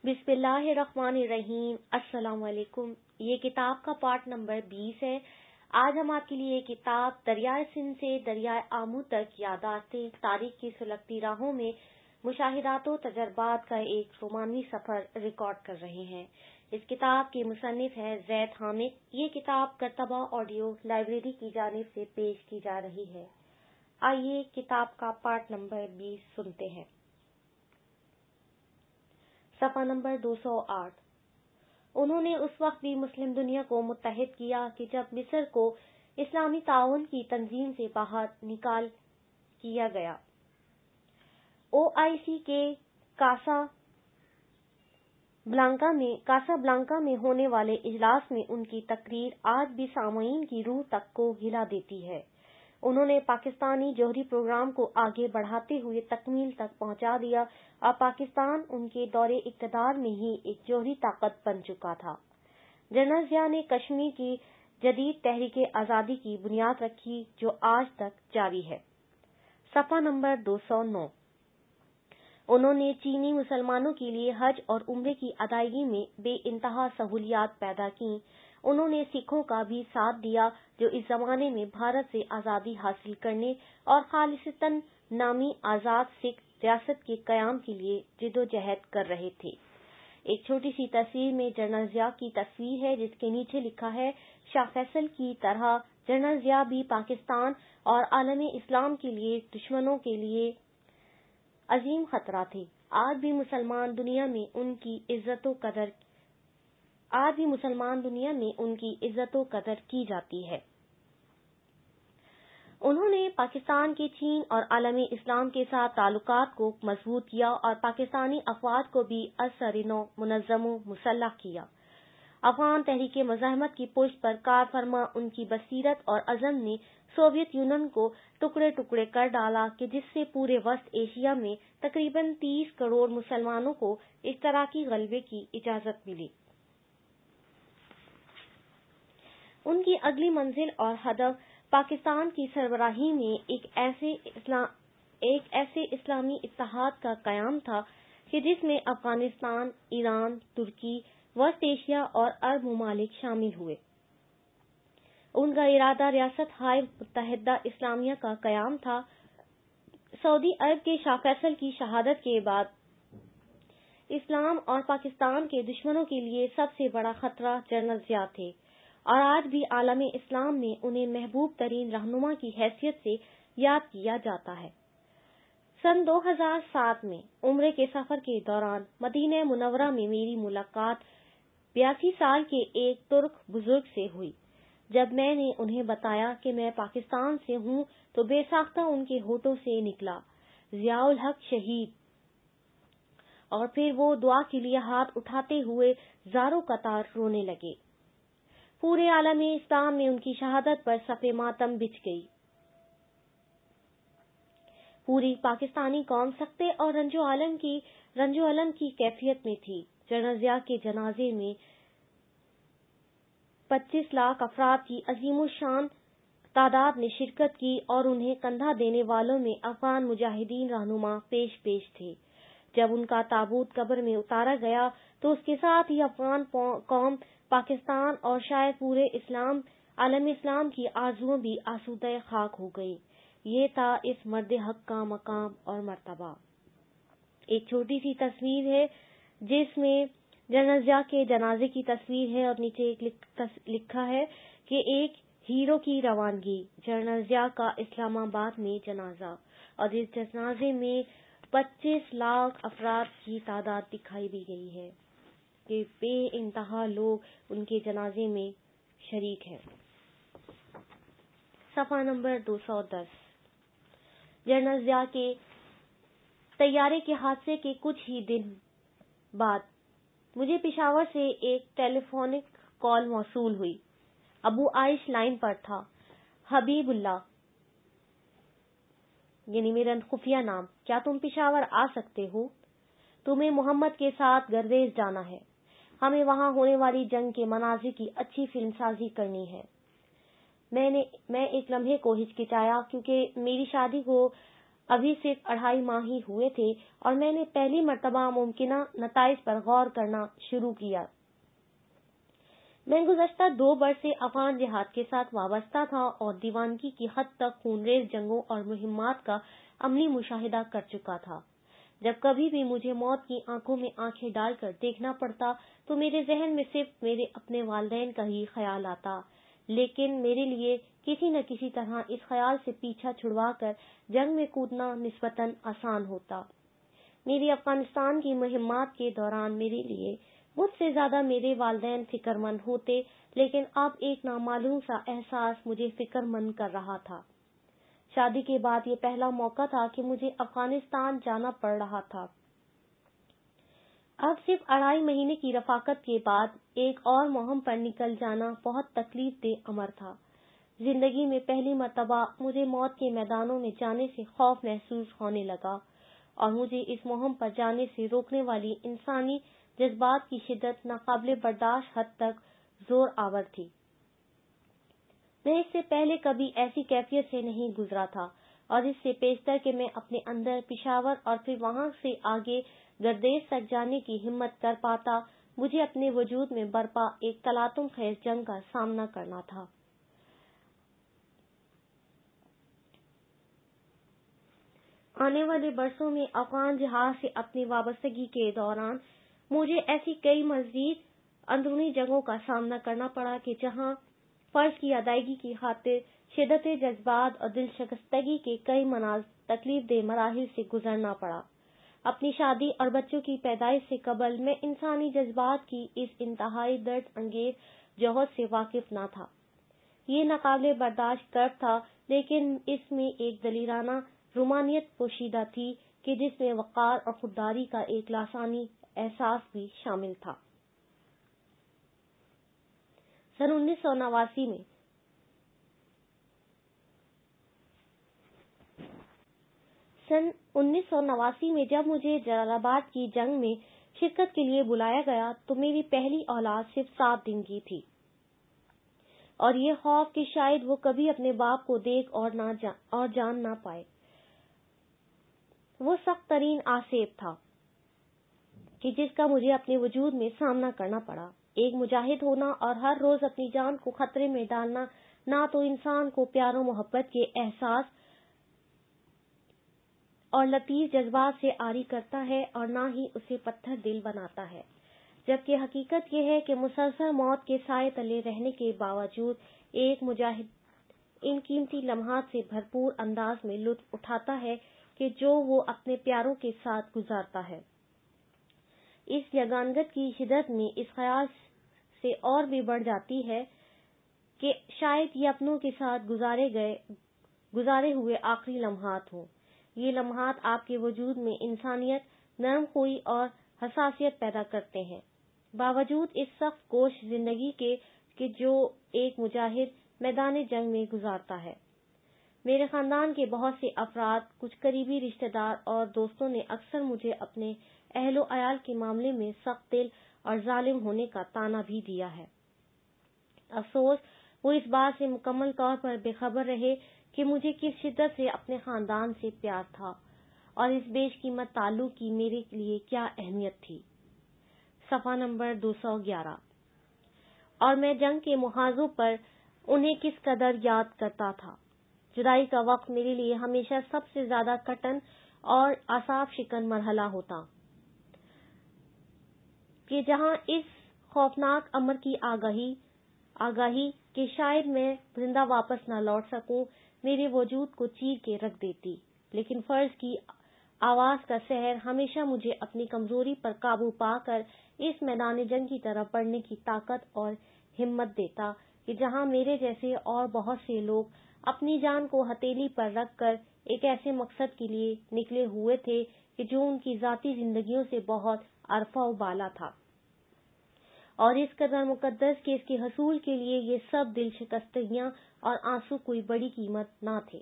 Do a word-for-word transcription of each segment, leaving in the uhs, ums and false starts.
بسم اللہ الرحمن الرحیم۔ السلام علیکم۔ یہ کتاب کا پارٹ نمبر بیس ہے۔ آج ہم آپ کے لیے کتاب دریائے سندھ سے دریائے آمو تک یادداشتیں تاریخ کی سلگتی راہوں میں مشاہدات و تجربات کا ایک رومانوی سفر ریکارڈ کر رہے ہیں۔ اس کتاب کے مصنف ہیں زید حامد۔ یہ کتاب کرتبہ آڈیو لائبریری کی جانب سے پیش کی جا رہی ہے۔ آئیے کتاب کا پارٹ نمبر بیس سنتے ہیں۔ صفحہ نمبر دو سو آٹھ۔ انہوں نے اس وقت بھی مسلم دنیا کو متحد کیا کہ جب مصر کو اسلامی تعاون کی تنظیم سے باہر نکال کیا گیا۔ او آئی سی کے کاسا بلانکا میں کاسا بلانکا میں ہونے والے اجلاس میں ان کی تقریر آج بھی سامعین کی روح تک کو ہلا دیتی ہے۔ انہوں نے پاکستانی جوہری پروگرام کو آگے بڑھاتے ہوئے تکمیل تک پہنچا دیا اور پاکستان ان کے دور اقتدار میں ہی ایک جوہری طاقت بن چکا تھا۔ جنرل ضیاء نے کشمیر کی جدید تحریک آزادی کی بنیاد رکھی جو آج تک جاری ہے۔ صفحہ نمبر دو سو نو۔ انہوں نے چینی مسلمانوں کے لیے حج اور عمرے کی ادائیگی میں بے انتہا سہولیات پیدا کیں۔ انہوں نے سکھوں کا بھی ساتھ دیا جو اس زمانے میں بھارت سے آزادی حاصل کرنے اور خالصتاً نامی آزاد سکھ ریاست کے قیام کے لیے جدوجہد کر رہے تھے۔ ایک چھوٹی سی تصویر میں جنرل ضیاء کی تصویر ہے جس کے نیچے لکھا ہے شاہ فیصل کی طرح جنرل ضیاء بھی پاکستان اور عالم اسلام کے لیے دشمنوں کے لیے عظیم خطرہ تھے۔ آج بھی مسلمان دنیا میں ان کی عزت و قدر آج بھی مسلمان دنیا میں ان کی عزت و قدر کی جاتی ہے۔ انہوں نے پاکستان کے چین اور عالم اسلام کے ساتھ تعلقات کو مضبوط کیا اور پاکستانی افواج کو بھی از سر نو منظم و مسلح کیا۔ افغان تحریک مزاحمت کی پشت پر کار فرما ان کی بصیرت اور عزم نے سوویت یونین کو ٹکڑے ٹکڑے کر ڈالا کہ جس سے پورے وسط ایشیا میں تقریباً تیس کروڑ مسلمانوں کو اشتراکی غلبے کی اجازت ملی۔ ان کی اگلی منزل اور ہدف پاکستان کی سربراہی میں ایک ایسے اسلام ایک ایسے اسلامی اتحاد کا قیام تھا کہ جس میں افغانستان، ایران، ترکی، وسط ایشیا اور عرب ممالک شامل ہوئے۔ ان کا ارادہ ریاست ہائے متحدہ اسلامیہ کا قیام تھا۔ سعودی عرب کے شاہ فیصل کی شہادت کے بعد اسلام اور پاکستان کے دشمنوں کے لیے سب سے بڑا خطرہ جنرل ضیاء تھے اور آج بھی عالم اسلام میں انہیں محبوب ترین رہنما کی حیثیت سے یاد کیا جاتا ہے۔ سن دو ہزار سات میں عمرے کے سفر کے دوران مدینہ منورہ میں میری ملاقات بیاسی سال کے ایک ترک بزرگ سے ہوئی۔ جب میں نے انہیں بتایا کہ میں پاکستان سے ہوں تو بے ساختہ ان کے ہونٹوں سے نکلا ضیاء الحق شہید، اور پھر وہ دعا کے لیے ہاتھ اٹھاتے ہوئے زاروں قطار رونے لگے۔ پورے عالم اسلام میں ان کی شہادت پر صف ماتم بچھ گئی۔ پوری پاکستانی قوم سکتے اور رنج و علم کی رنج و علم کی کیفیت میں تھی۔ جنرل ضیاء کے جنازے میں پچیس لاکھ افراد کی عظیم الشان تعداد نے شرکت کی اور انہیں کندھا دینے والوں میں افغان مجاہدین رہنما پیش پیش تھے۔ جب ان کا تابوت قبر میں اتارا گیا تو اس کے ساتھ ہی افغان قوم، پاکستان اور شاید پورے اسلام عالم اسلام کی آرزوئیں بھی آسودہ خاک ہو گئی۔ یہ تھا اس مرد حق کا مقام اور مرتبہ۔ ایک چھوٹی سی تصویر ہے جس میں جنرل ضیاء کے جنازے کی تصویر ہے اور نیچے ایک لکھا ہے کہ ایک ہیرو کی روانگی، جنرل ضیاء کا اسلام آباد میں جنازہ، اور اس جنازے میں پچیس لاکھ افراد کی تعداد دکھائی دی گئی ہے کہ بے انتہا لوگ ان کے جنازے میں شریک ہیں۔ صفحہ نمبر دو سو دس۔ جنرل ضیاء کے طیارے کے حادثے کے کچھ ہی دن بعد مجھے پشاور سے ایک ٹیلی فونک کال موصول ہوئی۔ ابو عائش لائن پر تھا۔ حبیب اللہ، یعنی میرا خفیہ نام، کیا تم پشاور آ سکتے ہو؟ تمہیں محمد کے ساتھ گردیز جانا ہے۔ ہمیں وہاں ہونے والی جنگ کے مناظر کی اچھی فلم سازی کرنی ہے۔ میں نے میں ایک لمحے کو ہچکچایا کیونکہ میری شادی کو ابھی صرف اڑھائی ماہ ہی ہوئے تھے اور میں نے پہلی مرتبہ ممکنہ نتائج پر غور کرنا شروع کیا۔ میں گزشتہ دو برس سے افغان جہاد کے ساتھ وابستہ تھا اور دیوانگی کی حد تک خونریز جنگوں اور مہمات کا عملی مشاہدہ کر چکا تھا۔ جب کبھی بھی مجھے موت کی آنکھوں میں آنکھیں ڈال کر دیکھنا پڑتا تو میرے ذہن میں صرف میرے اپنے والدین کا ہی خیال آتا، لیکن میرے لیے کسی نہ کسی طرح اس خیال سے پیچھا چھڑوا کر جنگ میں کودنا نسبتاً آسان ہوتا۔ میری افغانستان کی مہمات کے دوران میرے لیے مجھ سے زیادہ میرے والدین فکر مند ہوتے، لیکن اب ایک نامعلوم سا احساس مجھے فکر مند کر رہا تھا۔ شادی کے بعد یہ پہلا موقع تھا کہ مجھے افغانستان جانا پڑ رہا تھا۔ اب صرف اڑھائی مہینے کی رفاقت کے بعد ایک اور مہم پر نکل جانا بہت تکلیف دہ امر تھا۔ زندگی میں پہلی مرتبہ مجھے موت کے میدانوں میں جانے سے خوف محسوس ہونے لگا اور مجھے اس مہم پر جانے سے روکنے والی انسانی جذبات کی شدت ناقابل برداشت حد تک زور آور تھی۔ میں اس سے پہلے کبھی ایسی کیفیت سے نہیں گزرا تھا اور اس سے پیشتر کہ میں اپنے اندر پشاور اور پھر وہاں سے آگے گردیز تک جانے کی ہمت کر پاتا، مجھے اپنے وجود میں برپا ایک تلاطم خیز جنگ کا سامنا کرنا تھا۔ آنے والے برسوں میں افغان جہاد سے اپنی وابستگی کے دوران مجھے ایسی کئی مزید اندرونی جنگوں کا سامنا کرنا پڑا کہ جہاں فرض کی ادائیگی کی خاطر شدت جذبات اور دل شکستگی کے کئی مناظر تکلیف دہ مراحل سے گزرنا پڑا۔ اپنی شادی اور بچوں کی پیدائش سے قبل میں انسانی جذبات کی اس انتہائی درد انگیز جوہر سے واقف نہ تھا۔ یہ ناقابل برداشت کرب تھا، لیکن اس میں ایک دلیرانہ رومانیت پوشیدہ تھی کہ جس میں وقار اور خودداری کا ایک لاسانی احساس بھی شامل تھا۔ سن انیس سو نواسی میں سن انیس سو نواسی میں جب مجھے جلال آباد کی جنگ میں شرکت کے لیے بلایا گیا تو میری پہلی اولاد صرف سات دن کی تھی اور یہ خوف کہ شاید وہ کبھی اپنے باپ کو دیکھ اور نہ جان اور جان نہ پائے، وہ سخت ترین آسیب تھا کہ جس کا مجھے اپنے وجود میں سامنا کرنا پڑا۔ ایک مجاہد ہونا اور ہر روز اپنی جان کو خطرے میں ڈالنا نہ تو انسان کو پیار و محبت کے احساس اور لطیف جذبات سے عاری کرتا ہے اور نہ ہی اسے پتھر دل بناتا ہے، جبکہ حقیقت یہ ہے کہ مسلسل موت کے سائے تلے رہنے کے باوجود ایک مجاہد ان قیمتی لمحات سے بھرپور انداز میں لطف اٹھاتا ہے کہ جو وہ اپنے پیاروں کے ساتھ گزارتا ہے۔ اس یگانگت کی شدت میں اس خیال سے اور بھی بڑھ جاتی ہے کہ شاید یہ اپنوں کے ساتھ گزارے گئے گزارے ہوئے آخری لمحات ہوں۔ یہ لمحات آپ کے وجود میں انسانیت، نرم خوئی اور حساسیت پیدا کرتے ہیں، باوجود اس سخت کوش زندگی کے کہ جو ایک مجاہد میدان جنگ میں گزارتا ہے۔ میرے خاندان کے بہت سے افراد، کچھ قریبی رشتہ دار اور دوستوں نے اکثر مجھے اپنے اہل و عیال کے معاملے میں سخت دل اور ظالم ہونے کا طعنہ بھی دیا ہے۔ افسوس وہ اس بات سے مکمل طور پر بے خبر رہے کہ مجھے کس شدت سے اپنے خاندان سے پیار تھا اور اس بیش قیمت تعلق کی میرے لیے کیا اہمیت تھی۔ صفحہ نمبر دو سو گیارہ۔ اور میں جنگ کے محاذوں پر انہیں کس قدر یاد کرتا تھا۔ جدائی کا وقت میرے لیے ہمیشہ سب سے زیادہ کٹن اور اعصاب شکن مرحلہ ہوتا کہ جہاں اس خوفناک امر کی آگاہی آگاہی کہ شاید میں زندہ واپس نہ لوٹ سکوں میرے وجود کو چیر کے رکھ دیتی، لیکن فرض کی آواز کا سحر ہمیشہ مجھے اپنی کمزوری پر قابو پا کر اس میدان جنگ کی طرف بڑھنے کی طاقت اور ہمت دیتا کہ جہاں میرے جیسے اور بہت سے لوگ اپنی جان کو ہتھیلی پر رکھ کر ایک ایسے مقصد کے لیے نکلے ہوئے تھے کہ جو ان کی ذاتی زندگیوں سے بہت عرفہ و بالا تھا، اور اس قدر مقدس کہ اس کے حصول کے لیے یہ سب دل شکستگیاں اور آنسو کوئی بڑی قیمت نہ تھے۔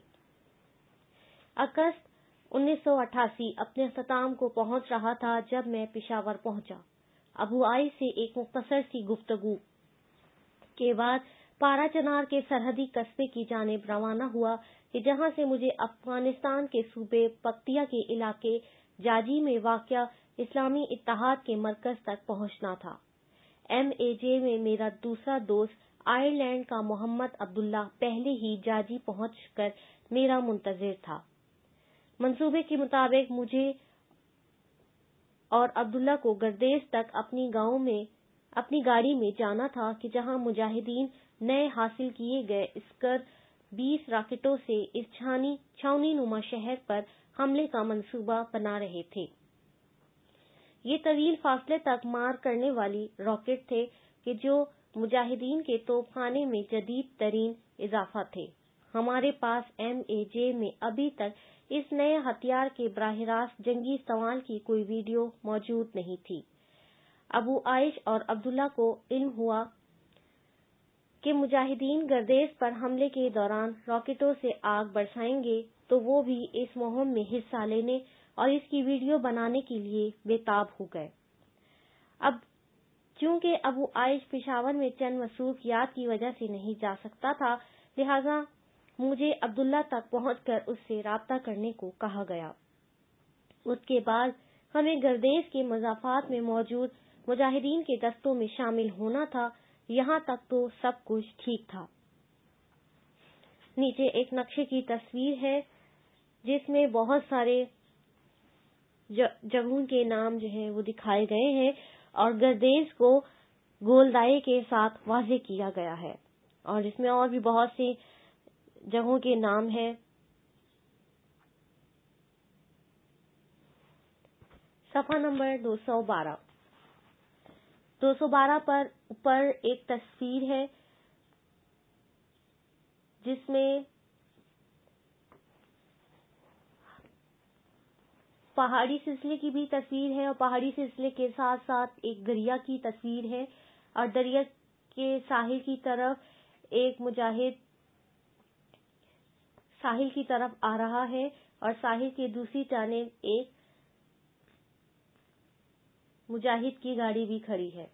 اگست انیس سو اٹھاسی اپنے اختتام کو پہنچ رہا تھا جب میں پشاور پہنچا۔ ابو آئی سے ایک مختصر سی گفتگو کے بعد پارا چنار کے سرحدی قصبے کی جانب روانہ ہوا کہ جہاں سے مجھے افغانستان کے صوبے پکتیا کے علاقے جاجی میں واقع اسلامی اتحاد کے مرکز تک پہنچنا تھا۔ ایم اے جے میں میرا دوسرا دوست آئرلینڈ کا محمد عبداللہ پہلے ہی جاجی پہنچ کر میرا منتظر تھا۔ منصوبے کے مطابق مجھے اور عبداللہ کو گردیز تک اپنی گاؤں میں اپنی گاڑی میں جانا تھا کہ جہاں مجاہدین نئے حاصل کیے گئے اسکر بیس راکٹوں سے اس چھانی چھاونی نما شہر پر حملے کا منصوبہ بنا رہے تھے۔ یہ طویل فاصلے تک مار کرنے والی راکٹ تھے کہ جو مجاہدین کے توپ خانے میں جدید ترین اضافہ تھے۔ ہمارے پاس ایم اے جے میں ابھی تک اس نئے ہتھیار کے براہ راست جنگی استعمال کی کوئی ویڈیو موجود نہیں تھی۔ ابو عائش اور عبداللہ کو علم ہوا کہ مجاہدین گردیز پر حملے کے دوران راکٹوں سے آگ برسائیں گے تو وہ بھی اس مہم میں حصہ لینے اور اس کی ویڈیو بنانے کے لیے بے تاب ہو گئے۔ اب چونکہ ابو عائش پشاور میں چند مصروفیات کی وجہ سے نہیں جا سکتا تھا، لہذا مجھے عبداللہ تک پہنچ کر اس سے رابطہ کرنے کو کہا گیا۔ اس کے بعد ہمیں گردیز کے مضافات میں موجود مجاہدین کے دستوں میں شامل ہونا تھا۔ یہاں تک تو سب کچھ ٹھیک تھا۔ نیچے ایک نقشے کی تصویر ہے جس میں بہت سارے جگہوں کے نام جو ہیں وہ دکھائے گئے ہیں اور گردیز کو گولدائے کے ساتھ واضح کیا گیا ہے، اور اس میں اور بھی بہت سی جگہوں کے نام ہیں۔ صفحہ نمبر دو سو بارہ دو سو بارہ پر اوپر ایک تصویر ہے جس میں پہاڑی سلسلے کی بھی تصویر ہے اور پہاڑی سلسلے کے ساتھ ساتھ ایک دریا کی تصویر ہے، اور دریا کے ساحل کی طرف ایک مجاہد ساحل کی طرف آ رہا ہے اور ساحل کی دوسری جانب ایک مجاہد کی گاڑی بھی کھڑی ہے۔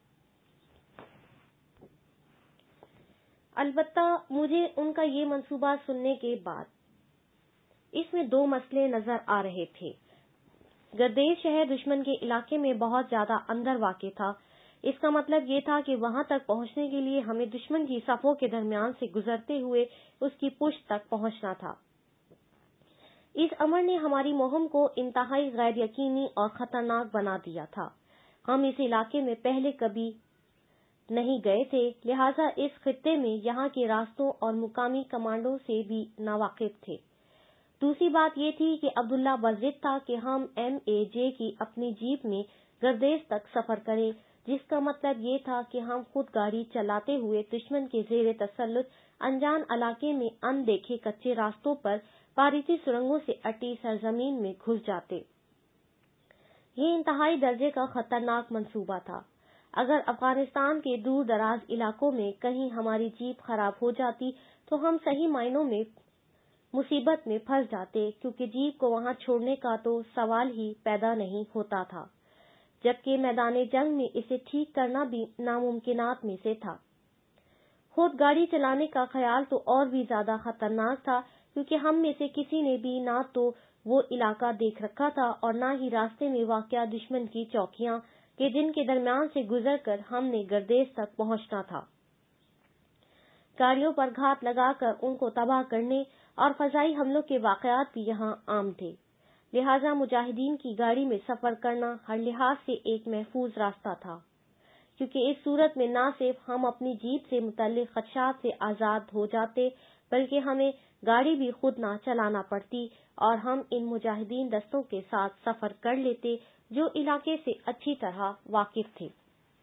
البتہ مجھے ان کا یہ منصوبہ سننے کے بعد اس میں دو مسئلے نظر آ رہے تھے۔ گردیز شہر دشمن کے علاقے میں بہت زیادہ اندر واقع تھا۔ اس کا مطلب یہ تھا کہ وہاں تک پہنچنے کے لیے ہمیں دشمن کی صفوں کے درمیان سے گزرتے ہوئے اس کی پشت تک پہنچنا تھا۔ اس امر نے ہماری مہم کو انتہائی غیر یقینی اور خطرناک بنا دیا تھا۔ ہم اس علاقے میں پہلے کبھی نہیں گئے تھے، لہذا اس خطے میں یہاں کے راستوں اور مقامی کمانڈوں سے بھی ناواقف تھے۔ دوسری بات یہ تھی کہ عبداللہ بضد تھا کہ ہم ایم اے جے کی اپنی جیپ میں گردیز تک سفر کریں، جس کا مطلب یہ تھا کہ ہم خود گاڑی چلاتے ہوئے دشمن کے زیر تسلط انجان علاقے میں ان دیکھے کچے راستوں پر باریکی سرنگوں سے اٹی سرزمین میں گھس جاتے۔ یہ انتہائی درجے کا خطرناک منصوبہ تھا۔ اگر افغانستان کے دور دراز علاقوں میں کہیں ہماری جیپ خراب ہو جاتی تو ہم صحیح معنوں میں مصیبت میں پھنس جاتے، کیونکہ جیپ کو وہاں چھوڑنے کا تو سوال ہی پیدا نہیں ہوتا تھا، جبکہ میدان جنگ میں اسے ٹھیک کرنا بھی ناممکنات میں سے تھا۔ خود گاڑی چلانے کا خیال تو اور بھی زیادہ خطرناک تھا، کیونکہ ہم میں سے کسی نے بھی نہ تو وہ علاقہ دیکھ رکھا تھا اور نہ ہی راستے میں واقع دشمن کی چوکیاں کہ جن کے درمیان سے گزر کر ہم نے گردیز تک پہنچنا تھا۔ گاڑیوں پر گھات لگا کر ان کو تباہ کرنے اور فضائی حملوں کے واقعات بھی یہاں عام تھے، لہذا مجاہدین کی گاڑی میں سفر کرنا ہر لحاظ سے ایک محفوظ راستہ تھا، کیونکہ اس صورت میں نہ صرف ہم اپنی جیپ سے متعلق خدشات سے آزاد ہو جاتے بلکہ ہمیں گاڑی بھی خود نہ چلانا پڑتی اور ہم ان مجاہدین دستوں کے ساتھ سفر کر لیتے جو علاقے سے اچھی طرح واقف تھے۔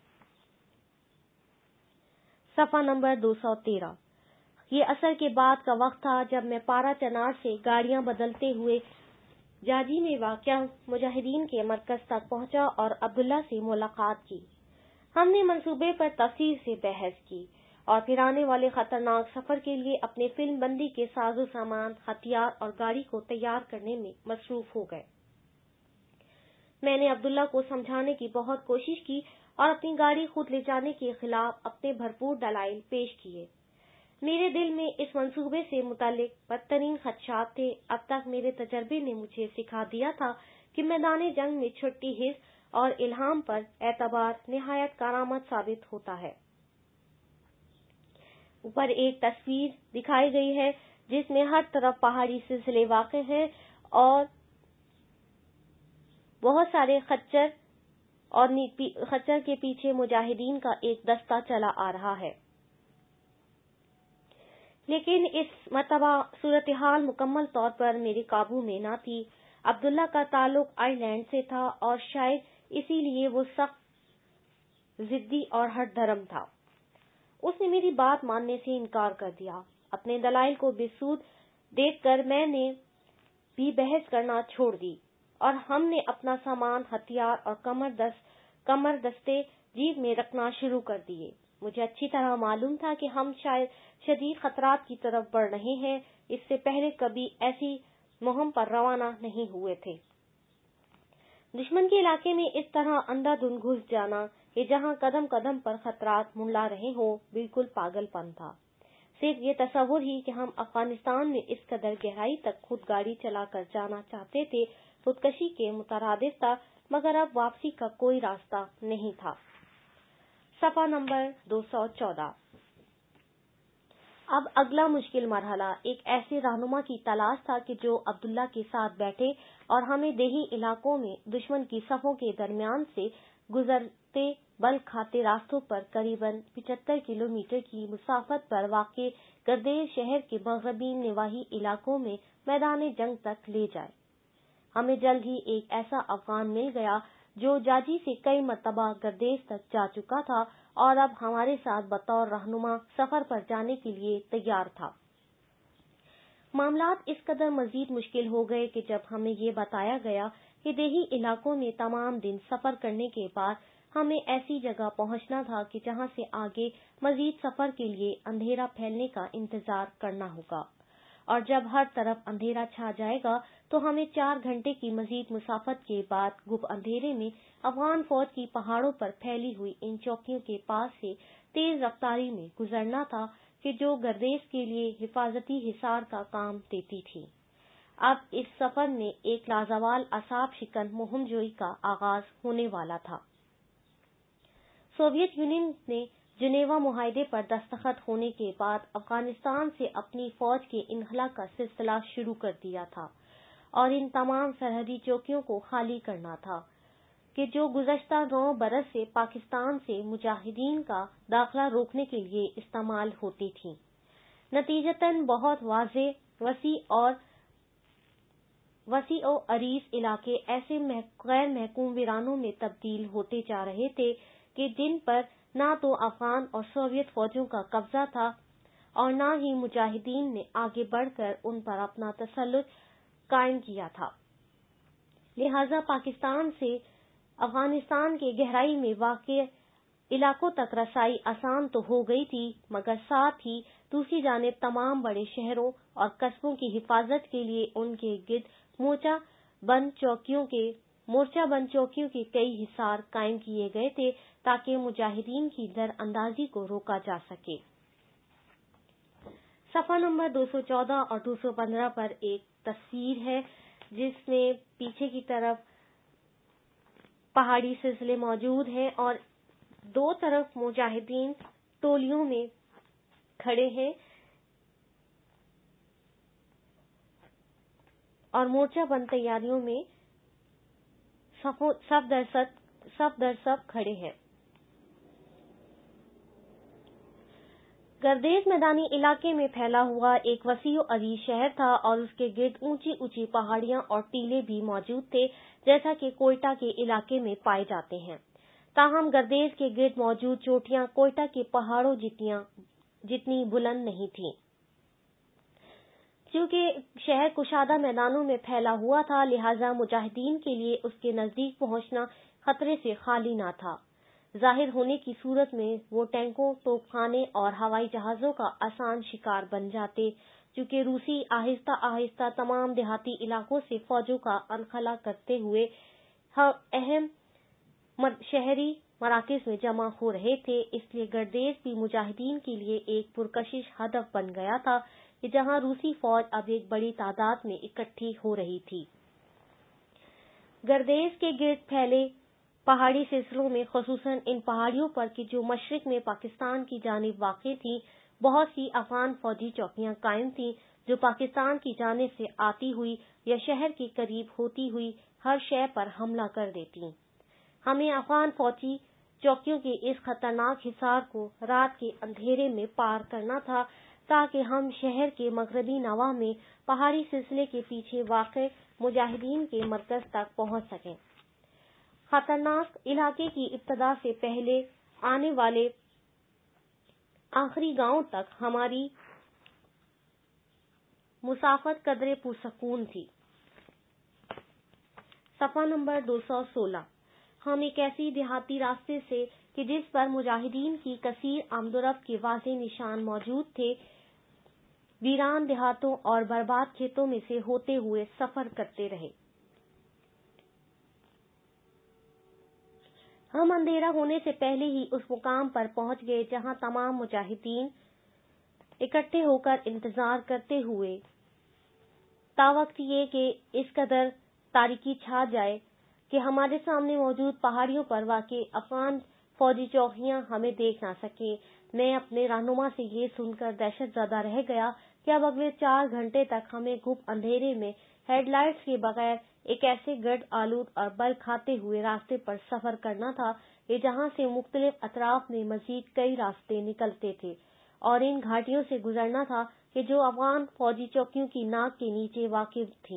صفحہ نمبر دو سو تیرہ یہ عصر کے بعد کا وقت تھا جب میں پارا چنار سے گاڑیاں بدلتے ہوئے جاجی میں واقع مجاہدین کے مرکز تک پہنچا اور عبداللہ سے ملاقات کی۔ ہم نے منصوبے پر تفصیل سے بحث کی اور پھر آنے والے خطرناک سفر کے لیے اپنے فلم بندی کے ساز و سامان، ہتھیار اور گاڑی کو تیار کرنے میں مصروف ہو گئے۔ میں نے عبداللہ کو سمجھانے کی بہت کوشش کی اور اپنی گاڑی خود لے جانے کے خلاف اپنے بھرپور دلائل پیش کیے، میرے دل میں اس منصوبے سے متعلق بدترین خدشات تھے۔ اب تک میرے تجربے نے مجھے سکھا دیا تھا کہ میدان جنگ میں چھٹی حس اور الہام پر اعتبار نہایت کارآمد ثابت ہوتا ہے۔ اوپر ایک تصویر دکھائی گئی ہے جس میں ہر طرف پہاڑی سلسلے واقع ہیں اور بہت سارے خچر اور خچر کے پیچھے مجاہدین کا ایک دستہ چلا آ رہا ہے۔ لیکن اس مرتبہ صورتحال مکمل طور پر میرے قابو میں نہ تھی۔ عبداللہ کا تعلق آئرلینڈ سے تھا اور شاید اسی لیے وہ سخت ضدی اور ہٹ دھرم تھا۔ اس نے میری بات ماننے سے انکار کر دیا۔ اپنے دلائل کو بے سود دیکھ کر میں نے بھی بحث کرنا چھوڑ دی اور ہم نے اپنا سامان، ہتھیار اور کمر دست کمر دستے جیب میں رکھنا شروع کر دیے۔ مجھے اچھی طرح معلوم تھا کہ ہم شاید شدید خطرات کی طرف بڑھ رہے ہیں۔ اس سے پہلے کبھی ایسی مہم پر روانہ نہیں ہوئے تھے۔ دشمن کے علاقے میں اس طرح اندھا دھند گھس جانا کہ جہاں قدم قدم پر خطرات منڈلا رہے ہوں، بالکل پاگل پن تھا۔ صرف یہ تصور ہی کہ ہم افغانستان میں اس قدر گہرائی تک خود گاڑی چلا کر جانا چاہتے تھے خودکشی کے مترادف تھا، مگر اب واپسی کا کوئی راستہ نہیں تھا۔ صفحہ نمبر دو سو چودہ۔ اب اگلا مشکل مرحلہ ایک ایسے رہنما کی تلاش تھا کہ جو عبداللہ کے ساتھ بیٹھے اور ہمیں دیہی علاقوں میں دشمن کی صفوں کے درمیان سے گزرتے بل کھاتے راستوں پر قریباً پچہتر کلومیٹر کی مسافت پر واقع گردیز شہر کے مغربی نواحی علاقوں میں میدان جنگ تک لے جائے۔ ہمیں جلد ہی ایک ایسا افغان مل گیا جو جاجی سے کئی مرتبہ گردیز تک جا چکا تھا اور اب ہمارے ساتھ بطور رہنما سفر پر جانے کے لیے تیار تھا۔ معاملات اس قدر مزید مشکل ہو گئے کہ جب ہمیں یہ بتایا گیا کہ دیہی علاقوں میں تمام دن سفر کرنے کے بعد ہمیں ایسی جگہ پہنچنا تھا کہ جہاں سے آگے مزید سفر کے لیے اندھیرا پھیلنے کا انتظار کرنا ہوگا، اور جب ہر طرف اندھیرا چھا جائے گا تو ہمیں چار گھنٹے کی مزید مسافت کے بعد گپ اندھیرے میں افغان فوج کی پہاڑوں پر پھیلی ہوئی ان چوکیوں کے پاس سے تیز رفتاری میں گزرنا تھا کہ جو گردیز کے لیے حفاظتی حصار کا کام دیتی تھی۔ اب اس سفر میں ایک لازوال اعصاب شکن مہم جوئی کا آغاز ہونے والا تھا۔ سوویت یونین نے جنیوا معاہدے پر دستخط ہونے کے بعد افغانستان سے اپنی فوج کے انخلا کا سلسلہ شروع کر دیا تھا اور ان تمام سرحدی چوکیوں کو خالی کرنا تھا کہ جو گزشتہ نو برس سے پاکستان سے مجاہدین کا داخلہ روکنے کے لیے استعمال ہوتی تھیں۔ نتیجتاً بہت واضح وسیع اور وسیع و عریض علاقے ایسے غیر محکوم ویرانوں میں تبدیل ہوتے جا رہے تھے کہ جن پر نہ تو افغان اور سوویت فوجوں کا قبضہ تھا اور نہ ہی مجاہدین نے آگے بڑھ کر ان پر اپنا تسلط قائم کیا تھا۔ لہذا پاکستان سے افغانستان کے گہرائی میں واقع علاقوں تک رسائی آسان تو ہو گئی تھی، مگر ساتھ ہی دوسری جانب تمام بڑے شہروں اور قصبوں کی حفاظت کے لیے ان کے گرد مورچہ بند چوکیوں کے مورچہ بند چوکیوں کے کئی حصار قائم کیے گئے تھے تاکہ مجاہدین کی در اندازی کو روکا جا سکے۔ صفحہ نمبر دو سو چودہ اور دو سو پندرہ پر ایک تصویر ہے جس میں پیچھے کی طرف پہاڑی سلسلے موجود ہیں اور دو طرف مجاہدین ٹولیوں میں کھڑے ہیں اور مورچہ بند تیاریوں میں صف در صف صف در صف کھڑے ہیں۔ گردیز میدانی علاقے میں پھیلا ہوا ایک وسیع و عریض شہر تھا اور اس کے گرد اونچی اونچی پہاڑیاں اور ٹیلے بھی موجود تھے جیسا کہ کوئٹہ کے علاقے میں پائے جاتے ہیں۔ تاہم گردیز کے گرد موجود چوٹیاں کوئٹہ کے پہاڑوں جتنیاں جتنی بلند نہیں تھیں۔ چونکہ شہر کشادہ میدانوں میں پھیلا ہوا تھا، لہذا مجاہدین کے لیے اس کے نزدیک پہنچنا خطرے سے خالی نہ تھا۔ ظاہر ہونے کی صورت میں وہ ٹینکوں، توپ خانے اور ہوائی جہازوں کا آسان شکار بن جاتے، چونکہ روسی آہستہ آہستہ تمام دیہاتی علاقوں سے فوجوں کا انخلا کرتے ہوئے اہم شہری مراکز میں جمع ہو رہے تھے، اس لیے گردیز بھی مجاہدین کے لیے ایک پرکشش ہدف بن گیا تھا کہ جہاں روسی فوج اب ایک بڑی تعداد میں اکٹھی ہو رہی تھی۔ گردیز کے گرد پھیلے پہاڑی سلسلوں میں، خصوصاً ان پہاڑیوں پر کہ جو مشرق میں پاکستان کی جانب واقع تھیں، بہت سی افغان فوجی چوکیاں قائم تھیں جو پاکستان کی جانب سے آتی ہوئی یا شہر کے قریب ہوتی ہوئی ہر شے پر حملہ کر دیتی۔ ہمیں افغان فوجی چوکیوں کے اس خطرناک حصار کو رات کے اندھیرے میں پار کرنا تھا تاکہ ہم شہر کے مغربی نواح میں پہاڑی سلسلے کے پیچھے واقع مجاہدین کے مرکز تک پہنچ سکیں۔ خطرناک علاقے کی ابتدا سے پہلے آنے والے آخری گاؤں تک ہماری مسافت قدرے پرسکون تھی۔ صفحہ نمبر دو سو سولہ۔ ہم ایک ایسی دیہاتی راستے سے کہ جس پر مجاہدین کی کثیر آمد و رفت کے واضح نشان موجود تھے، ویران دیہاتوں اور برباد کھیتوں میں سے ہوتے ہوئے سفر کرتے رہے۔ ہم اندھیرا ہونے سے پہلے ہی اس مقام پر پہنچ گئے جہاں تمام مجاہدین اکٹھے ہو کر انتظار کرتے ہوئے تاوقت یہ کہ اس قدر تاریکی چھا جائے کہ ہمارے سامنے موجود پہاڑیوں پر واقع افغان فوجی چوکیاں ہمیں دیکھ نہ سکیں۔ میں اپنے رہنما سے یہ سن کر دہشت زدہ رہ گیا کہ اب اگلے چار گھنٹے تک ہمیں گپ اندھیرے میں ہیڈ لائٹس کے بغیر ایک ایسے گرد آلود اور بل کھاتے ہوئے راستے پر سفر کرنا تھا کہ جہاں سے مختلف اطراف میں مزید کئی راستے نکلتے تھے، اور ان گھاٹیوں سے گزرنا تھا کہ جو افغان فوجی چوکیوں کی ناک کے نیچے واقع تھیں۔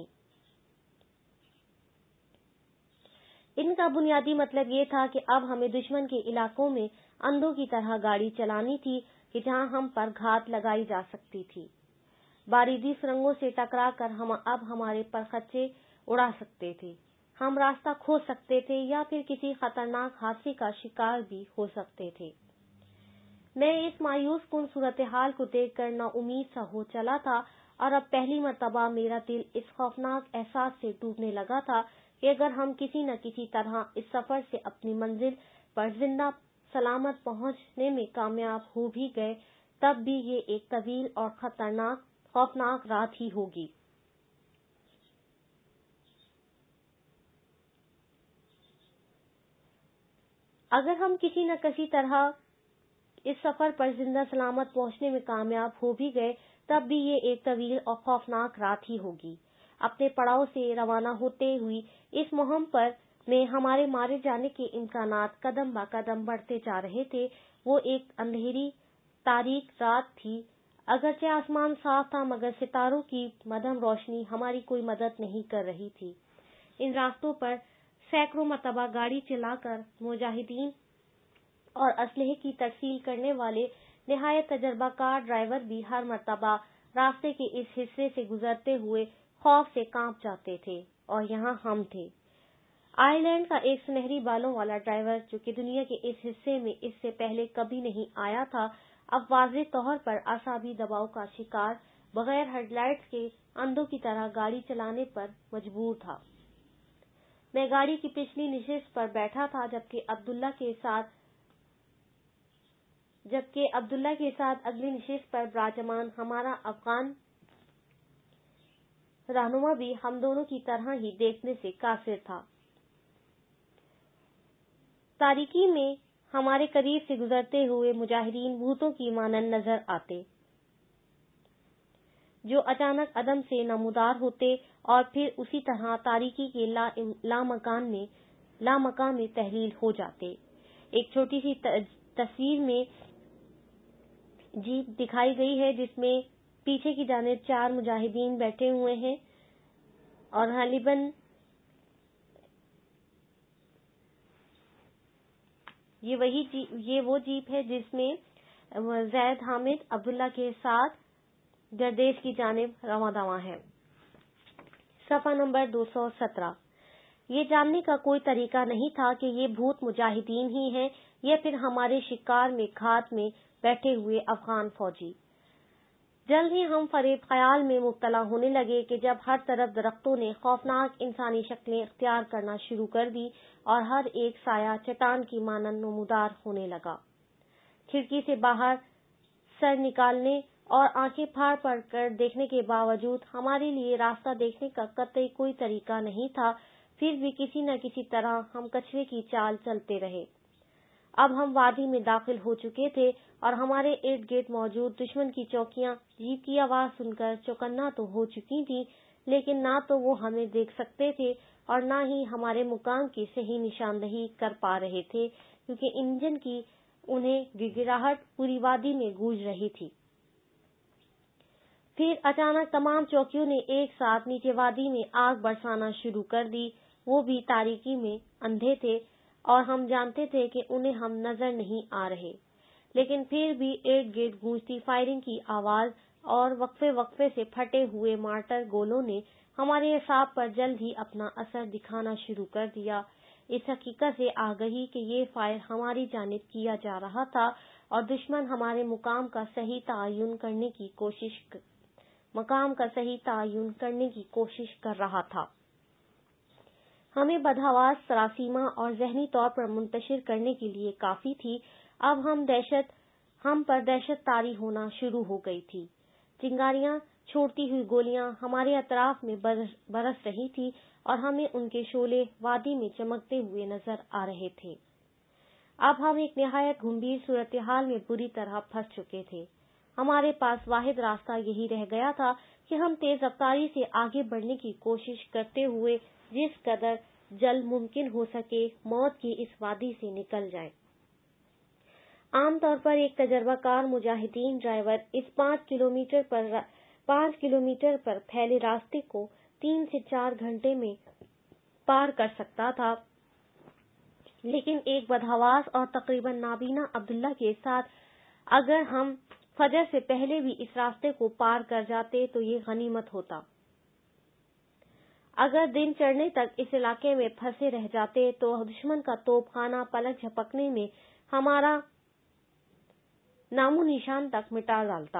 ان کا بنیادی مطلب یہ تھا کہ اب ہمیں دشمن کے علاقوں میں اندھوں کی طرح گاڑی چلانی تھی کہ جہاں ہم پر گھات لگائی جا سکتی تھی۔ باریدی سرنگوں سے ٹکرا کر ہم اب ہمارے پرخچے اڑا سکتے تھے، ہم راستہ کھو سکتے تھے یا پھر کسی خطرناک حادثے کا شکار بھی ہو سکتے تھے۔ میں اس مایوس کن صورتحال کو دیکھ کر نا امید سا ہو چلا تھا، اور اب پہلی مرتبہ میرا دل اس خوفناک احساس سے ڈوبنے لگا تھا کہ اگر ہم کسی نہ کسی طرح اس سفر سے اپنی منزل پر زندہ سلامت پہنچنے میں کامیاب ہو بھی گئے، تب بھی یہ ایک طویل اور خطرناک خوفناک رات ہی ہوگی۔ اگر ہم کسی نہ کسی طرح اس سفر پر زندہ سلامت پہنچنے میں کامیاب ہو بھی گئے، تب بھی یہ ایک طویل اور خوفناک رات ہی ہوگی۔ اپنے پڑاؤ سے روانہ ہوتے ہوئی اس مہم پر میں ہمارے مارے جانے کے امکانات قدم با قدم بڑھتے جا رہے تھے۔ وہ ایک اندھیری تاریک رات تھی، اگرچہ آسمان صاف تھا مگر ستاروں کی مدھم روشنی ہماری کوئی مدد نہیں کر رہی تھی۔ ان راستوں پر سینکڑوں مرتبہ گاڑی چلا کر مجاہدین اور اسلحے کی ترسیل کرنے والے نہایت تجربہ کار ڈرائیور بھی ہر مرتبہ راستے کے اس حصے سے گزرتے ہوئے خوف سے کانپ جاتے تھے، اور یہاں ہم تھے۔ آئرلینڈ کا ایک سنہری بالوں والا ڈرائیور جو کہ دنیا کے اس حصے میں اس سے پہلے کبھی نہیں آیا تھا، اب واضح طور پر اعصابی دباؤ کا شکار بغیر ہیڈ لائٹس کے اندھوں کی طرح گاڑی چلانے پر مجبور تھا۔ میں گاڑی کی پچھلی نشست پر بیٹھا تھا جبکہ عبداللہ کے ساتھ جبکہ عبداللہ کے ساتھ اگلی نشست پر براجمان ہمارا افغان رہنما بھی ہم دونوں کی طرح ہی دیکھنے سے قاصر تھا۔ تاریکی میں ہمارے قریب سے گزرتے ہوئے مجاہدین بھوتوں کی مانند نظر آتے، جو اچانک عدم سے نمودار ہوتے اور پھر اسی طرح تاریکی کے لامکان میں لامکان میں تحلیل ہو جاتے۔ ایک چھوٹی سی تصویر میں جیپ دکھائی گئی ہے جس میں پیچھے کی جانب چار مجاہدین بیٹھے ہوئے ہیں، اور غالباً یہ وہی یہ وہ جیپ ہے جس میں زید حامد عبداللہ کے ساتھ گردیز کی جانب رواں دواں ہے۔ صفحہ نمبر دو سو سترہ۔ یہ جاننے کا کوئی طریقہ نہیں تھا کہ یہ بھوت مجاہدین ہی ہیں یا پھر ہمارے شکار میں گھات میں بیٹھے ہوئے افغان فوجی۔ جلد ہی ہم فریب خیال میں مبتلا ہونے لگے کہ جب ہر طرف درختوں نے خوفناک انسانی شکلیں اختیار کرنا شروع کر دی اور ہر ایک سایہ چٹان کی مانند نمودار ہونے لگا۔ کھڑکی سے باہر سر نکالنے اور آنکھیں پھاڑ پھاڑ کر دیکھنے کے باوجود ہمارے لیے راستہ دیکھنے کا قطعی کوئی طریقہ نہیں تھا، پھر بھی کسی نہ کسی طرح ہم کچھوے کی چال چلتے رہے۔ اب ہم وادی میں داخل ہو چکے تھے اور ہمارے ارد گرد موجود دشمن کی چوکیاں جیپ کی آواز سن کر چوکنا تو ہو چکی تھیں، لیکن نہ تو وہ ہمیں دیکھ سکتے تھے اور نہ ہی ہمارے مقام کی صحیح نشاندہی کر پا رہے تھے، کیونکہ انجن کی انہیں گڑگڑاہٹ پوری وادی میں گونج رہی تھی۔ پھر اچانک تمام چوکیوں نے ایک ساتھ نیچے وادی میں آگ برسانا شروع کر دی۔ وہ بھی تاریکی میں اندھے تھے اور ہم جانتے تھے کہ انہیں ہم نظر نہیں آ رہے، لیکن پھر بھی ارد گرد گونجتی فائرنگ کی آواز اور وقفے وقفے سے پھٹے ہوئے مارٹر گولوں نے ہمارے اعصاب پر جلد ہی اپنا اثر دکھانا شروع کر دیا۔ اس حقیقت سے آگہی کہ یہ فائر ہماری جانب کیا جا رہا تھا اور دشمن ہمارے مقام کا صحیح تعین کرنے کی کوشش مقام کا صحیح تعین کرنے کی کوشش کر رہا تھا، ہمیں بدحواس سراسیمہ اور ذہنی طور پر منتشر کرنے کے لیے کافی تھی۔ اب ہم دہشت ہم پر دہشت طاری ہونا شروع ہو گئی تھی۔ چنگاریاں چھوڑتی ہوئی گولیاں ہمارے اطراف میں برس رہی تھی اور ہمیں ان کے شعلے وادی میں چمکتے ہوئے نظر آ رہے تھے۔ اب ہم ایک نہایت گمبھیر صورتحال میں بری طرح پھنس چکے تھے۔ ہمارے پاس واحد راستہ یہی رہ گیا تھا کہ ہم تیز رفتاری سے آگے بڑھنے کی کوشش کرتے ہوئے جس قدر جلد ممکن ہو سکے موت کی اس وادی سے نکل جائیں۔ عام طور پر ایک تجربہ کار مجاہدین ڈرائیور اس پانچ کلومیٹر پر پانچ کلومیٹر پر پھیلے راستے کو تین سے چار گھنٹے میں پار کر سکتا تھا، لیکن ایک بدحواس اور تقریباً نابینا عبداللہ کے ساتھ اگر ہم فجر سے پہلے بھی اس راستے کو پار کر جاتے تو یہ غنیمت ہوتا۔ اگر دن چڑھنے تک اس علاقے میں پھنسے رہ جاتے تو دشمن کا توپ خانہ پلک جھپکنے میں ہمارا نام و نشان تک مٹا ڈالتا۔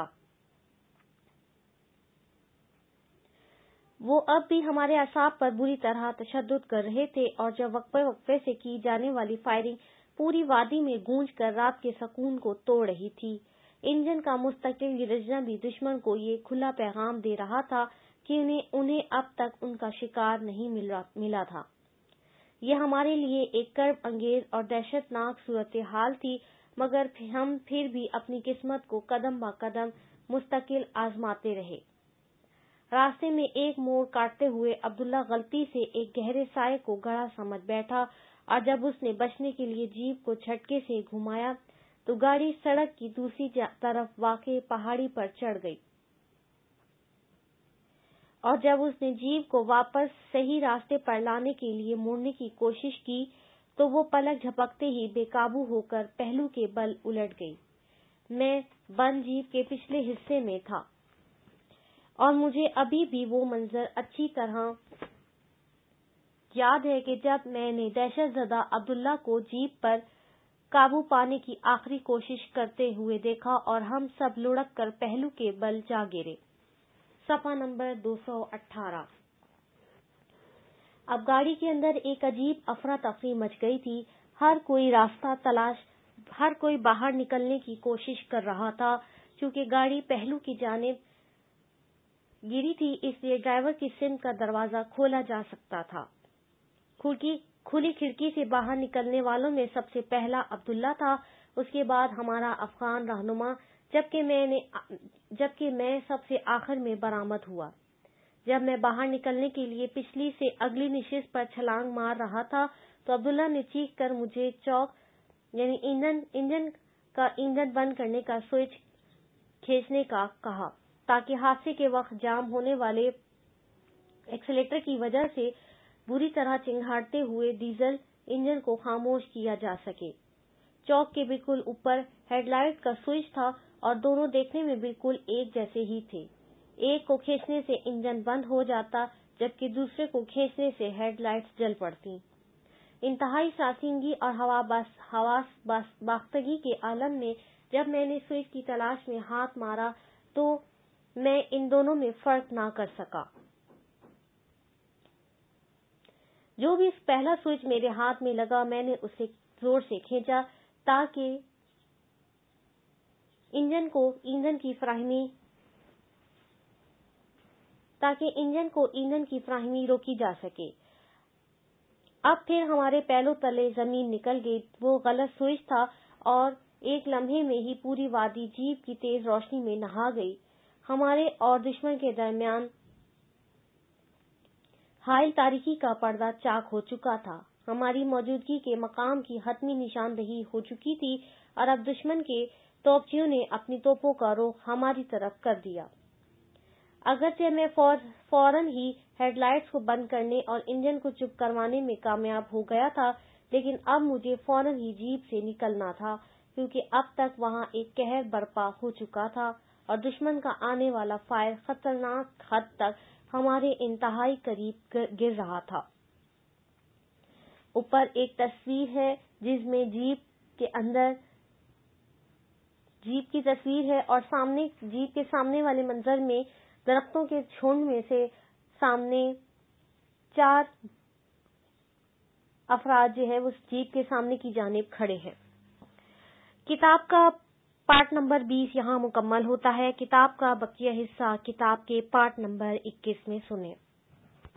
وہ اب بھی ہمارے اعصاب پر بری طرح تشدد کر رہے تھے اور جب وقفے وقفے سے کی جانے والی فائرنگ پوری وادی میں گونج کر رات کے سکون کو توڑ رہی تھی، انجن کا مستقل گرجنا بھی دشمن کو یہ کھلا پیغام دے رہا تھا کہ انہیں انہیں اب تک ان کا شکار نہیں ملا تھا۔ یہ ہمارے لیے ایک کرب انگیز اور دہشت ناک صورتحال تھی، مگر ہم پھر بھی اپنی قسمت کو قدم با قدم مستقل آزماتے رہے۔ راستے میں ایک موڑ کاٹتے ہوئے عبداللہ غلطی سے ایک گہرے سائے کو گڑھا سمجھ بیٹھا اور جب اس نے بچنے کے لیے جیپ کو جھٹکے سے گھمایا تو گاڑی سڑک کی دوسری طرف واقع پہاڑی پر چڑھ گئی، اور جب اس نے جیپ کو واپس صحیح راستے پر لانے کے لیے موڑنے کی کوشش کی تو وہ پلک جھپکتے ہی بے قابو ہو کر پہلو کے بل الٹ گئی۔ میں بند جیپ کے پچھلے حصے میں تھا اور مجھے ابھی بھی وہ منظر اچھی طرح یاد ہے کہ جب میں نے دہشت زدہ عبداللہ کو جیپ پر قابو پانے کی آخری کوشش کرتے ہوئے دیکھا اور ہم سب لڑک کر پہلو کے بل جا گرے۔ صفحہ نمبر دو سو اٹھارہ۔ اب گاڑی کے اندر ایک عجیب افراتفری مچ گئی تھی۔ ہر کوئی راستہ تلاش ہر کوئی باہر نکلنے کی کوشش کر رہا تھا۔ چونکہ گاڑی پہلو کی جانب گری تھی اس لیے ڈرائیور کی سمت کا دروازہ کھولا جا سکتا تھا۔ کھلی کھڑکی سے باہر نکلنے والوں میں سب سے پہلا عبداللہ تھا، اس کے بعد ہمارا افغان رہنما، جبکہ میں نے جبکہ میں سب سے آخر میں برآمد ہوا۔ جب میں باہر نکلنے کے لیے پچھلی سے اگلی نشست پر چھلانگ مار رہا تھا تو عبداللہ نے چیخ کر مجھے چوک یعنی انجن انجن کا انجن بند کرنے کا سوئچ کھینچنے کا کہا تاکہ حادثے کے وقت جام ہونے والے ایکسیلیٹر کی وجہ سے بری طرح چنگھاڑتے ہوئے ڈیزل انجن کو خاموش کیا جا سکے۔ چوک کے بالکل اوپر ہیڈ لائٹ کا سوئچ تھا اور دونوں دیکھنے میں بالکل ایک جیسے ہی تھے۔ ایک کو کھینچنے سے انجن بند ہو جاتا جبکہ دوسرے کو کھینچنے سے ہیڈ لائٹس جل پڑتی۔ انتہائی ساسنگی اور حواس باختگی کے عالم میں جب میں نے سوئچ کی تلاش میں ہاتھ مارا تو میں ان دونوں میں فرق نہ کر سکا۔ جو بھی پہلا سوئچ میرے ہاتھ میں لگا میں نے اسے زور سے کھینچا تاکہ انجن کو ایندھن کی فراہمی تاکہ انجن کو ایندھن کی فراہمی روکی جا سکے۔ اب پھر ہمارے پیروں تلے زمین نکل گئی۔ وہ غلط سوئچ تھا اور ایک لمحے میں ہی پوری وادی جیپ کی تیز روشنی میں نہا گئی۔ ہمارے اور دشمن کے درمیان حائل تاریکی کا پردہ چاک ہو چکا تھا۔ ہماری موجودگی کے مقام کی حتمی نشاندہی ہو چکی تھی اور اب دشمن کے توپچیوں نے اپنی توپوں کا رخ ہماری طرف کر دیا۔ اگرچہ میں فوراً ہی ہیڈ لائٹس کو بند کرنے اور انجن کو چپ کروانے میں کامیاب ہو گیا تھا، لیکن اب مجھے فوراً ہی جیپ سے نکلنا تھا کیونکہ اب تک وہاں ایک قہر برپا ہو چکا تھا اور دشمن کا آنے والا فائر خطرناک حد تک ہمارے انتہائی قریب گر رہا تھا۔ اوپر ایک تصویر ہے جس میں جیپ کے اندر جیپ کی تصویر ہے اور سامنے جیپ کے سامنے والے منظر میں درختوں کے جھنڈ میں سے سامنے چار افراد جو ہے وہ جیپ کے سامنے کی جانب کھڑے ہیں۔ کتاب کا پارٹ نمبر بیس یہاں مکمل ہوتا ہے۔ کتاب کا بقیہ حصہ کتاب کے پارٹ نمبر اکیس میں سنیں۔